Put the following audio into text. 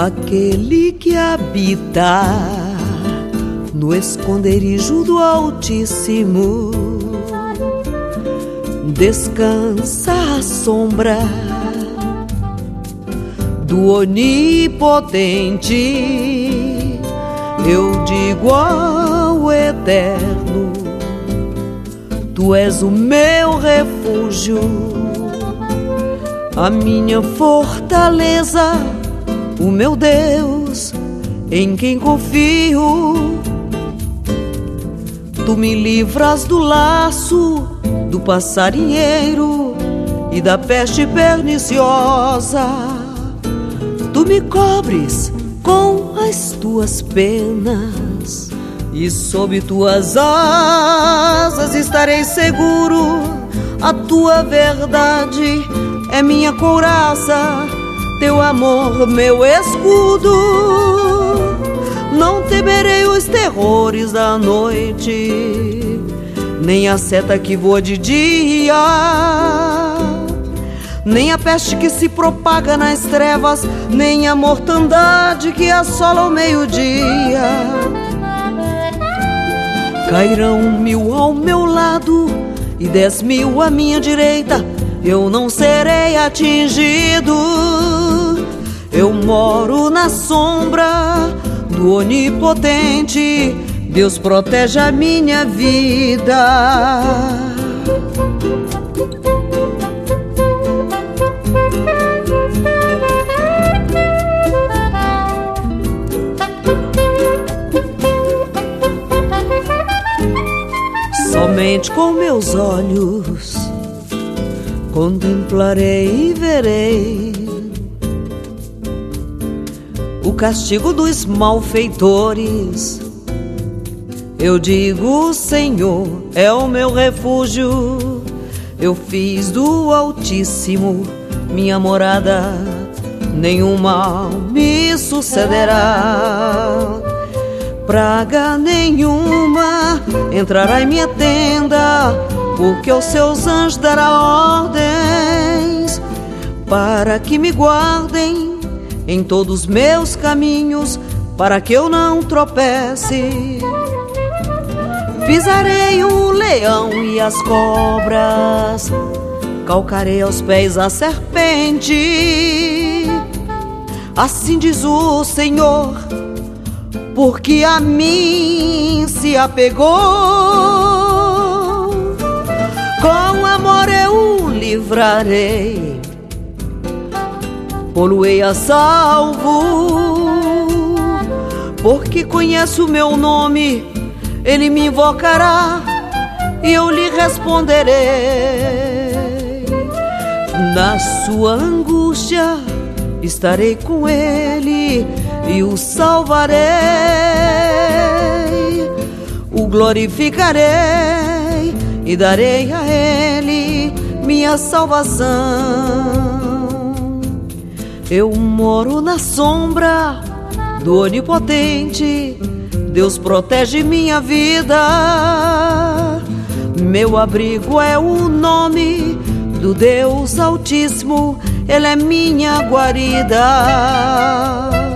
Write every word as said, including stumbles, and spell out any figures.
aquele que habita no esconderijo do Altíssimo, descansa à sombra do Onipotente. Eu digo ao Eterno: Tu és o meu refúgio, a minha fortaleza, o meu Deus, em quem confio. Tu me livras do laço do passarinheiro e da peste perniciosa. Tu me cobres com as tuas penas e sob tuas asas estarei seguro. A tua verdade é minha couraça, teu amor meu escudo. Não temerei os terrores da noite, nem a seta que voa de dia, nem a peste que se propaga nas trevas, nem a mortandade que assola o meio-dia. Cairão mil ao meu lado e dez mil à minha direita, eu não serei atingido. Eu moro na sombra do Onipotente, Deus protege a minha vida. Somente com meus olhos contemplarei e verei o castigo dos malfeitores. Eu digo: o Senhor é o meu refúgio, eu fiz do Altíssimo minha morada, nenhum mal me sucederá. Praga nenhuma entrará em minha tenda, porque aos seus anjos dará ordens para que me guardem em todos os meus caminhos, para que eu não tropece. Pisarei o leão e as cobras, calcarei aos pés a serpente. Assim diz o Senhor, porque a mim se apegou. Com amor eu o livrarei, pô-lo-ei a salvo, porque conhece o meu nome. Ele me invocará e eu lhe responderei. Na sua angústia estarei com ele e o salvarei, o glorificarei e darei a ele minha salvação. Eu moro na sombra do Onipotente, Deus protege minha vida. Meu abrigo é o nome do Deus Altíssimo, Ele é minha guarida.